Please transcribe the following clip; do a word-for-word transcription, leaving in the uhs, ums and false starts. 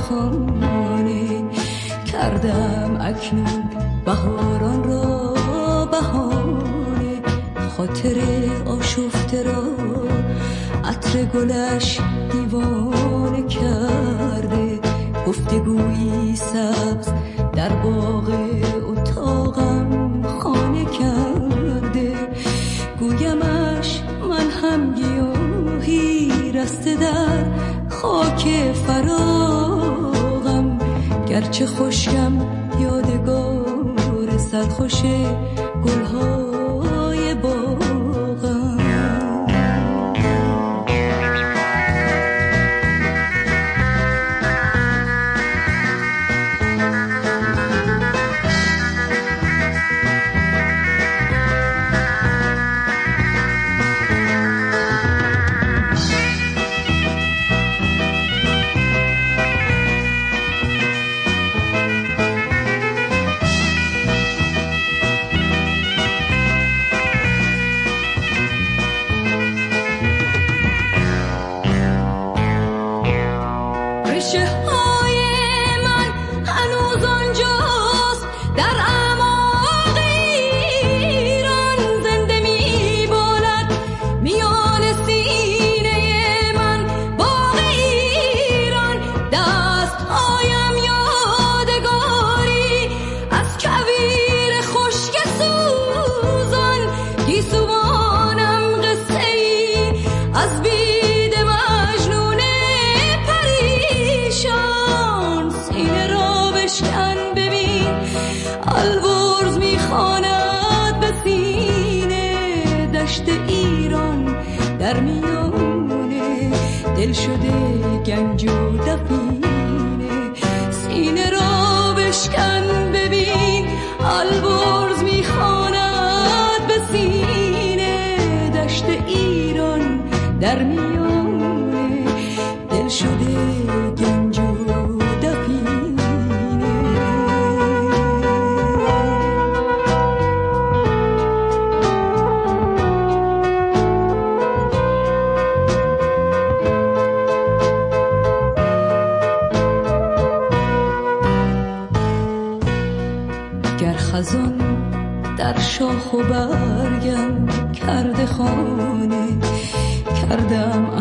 خانه کردم اکنون بهاران را بهانه، خاطر آشفته را عطر گلش دیوانه کرده، گفتگویی سبز در باغ اتاقم خانه کرده، گویمش من هم گیاهی رسته در خاک فراغم، گرچه خشکم یادگار سرخوش گلهای باغم. دل شده گنج و دفینه، سینه را بشکن ببین البرز میخواند به سینه، دشت ایران در میانه دل شده گنج و خزان در شاخ و برگم کرده خانه کردم